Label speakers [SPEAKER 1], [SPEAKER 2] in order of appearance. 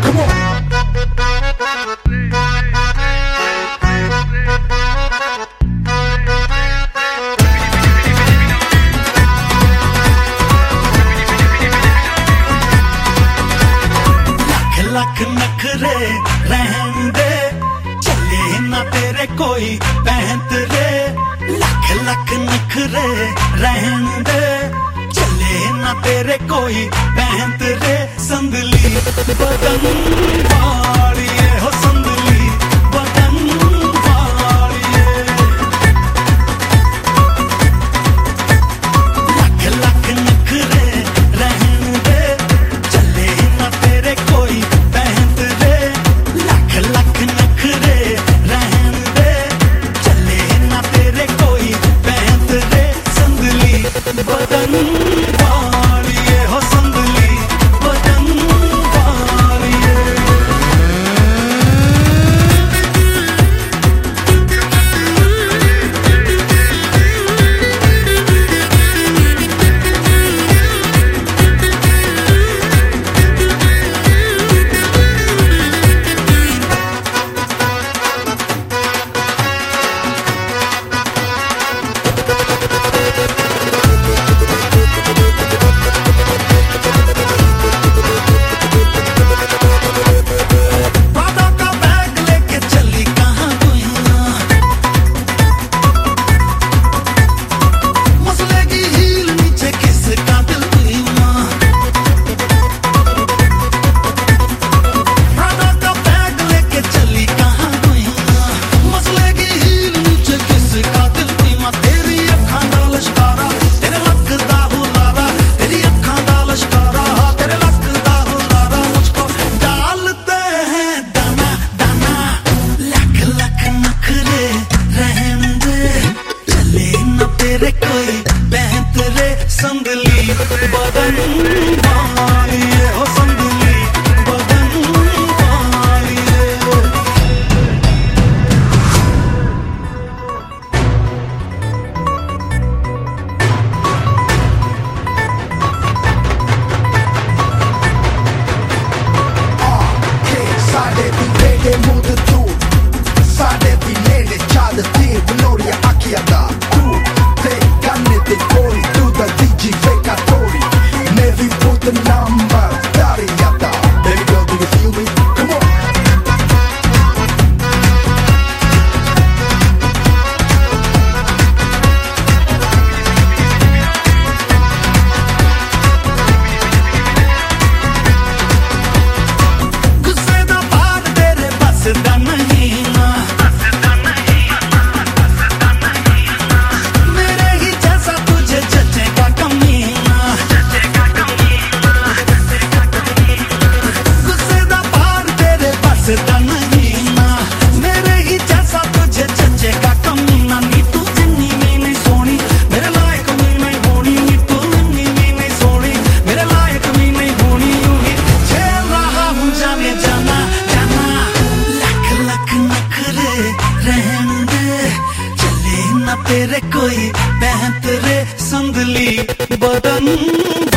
[SPEAKER 1] Come on.
[SPEAKER 2] लख नखरे रहन दे, चले ना तेरे कोई पैंत रे। लख लख नखरे रहन दे, चले ना तेरे कोई पैंत रे। संदली बदन वालिए हो, संदली बदन वालिए। लख लख नखरे रहन दे, चले ना तेरे कोई पैंत रे। लख लख नखरे रहन दे, चले ना तेरे कोई पैंत रे। संदली बदन वालिए हो, संदली बदन वालिए। संदली बदन वालिए हो, संदली बदन वालिए।
[SPEAKER 1] Sade vi vede mot ett ord, sade vi nere tjade till gloria acchiata. Te canne te cori, tu da digi fecatori. Nevi put the number, dariata. Baby girl, do you feel me? Come on.
[SPEAKER 2] गुस्से दा बात तेरे बस दा नहीं ना, मेरे ही जैसा तुझे जचेगा कमीना। गुस्से दा बात तेरे बस दा नहीं ना, मेरे ही जैसा तुझे जचेगा कमीना। नी तू जिन्नी भी नहीं सोनी, मेरे लायक भी नहीं होनी। नी तू जिन्नी भी नहीं सोनी, मेरे लायक भी नहीं होनी। यूं ही झेल रहा हूँ जाने जाना जाना। लख लख नखरे रहन दे, चले ना तेरे कोई पैंत रे। संदली बदन